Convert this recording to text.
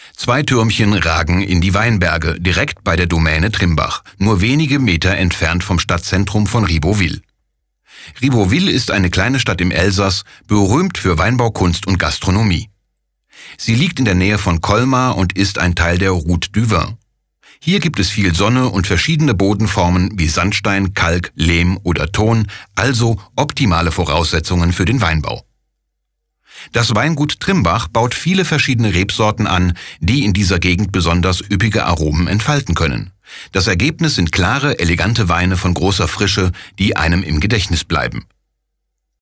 2 Türmchen ragen in die Weinberge, direkt bei der Domäne Trimbach, nur wenige Meter entfernt vom Stadtzentrum von Ribeauvillé. Ribeauvillé ist eine kleine Stadt im Elsass, berühmt für Weinbau, Kunst und Gastronomie. Sie liegt in der Nähe von Colmar und ist ein Teil der Route du Vin. Hier gibt es viel Sonne und verschiedene Bodenformen wie Sandstein, Kalk, Lehm oder Ton, also optimale Voraussetzungen für den Weinbau. Das Weingut Trimbach baut viele verschiedene Rebsorten an, die in dieser Gegend besonders üppige Aromen entfalten können. Das Ergebnis sind klare, elegante Weine von großer Frische, die einem im Gedächtnis bleiben.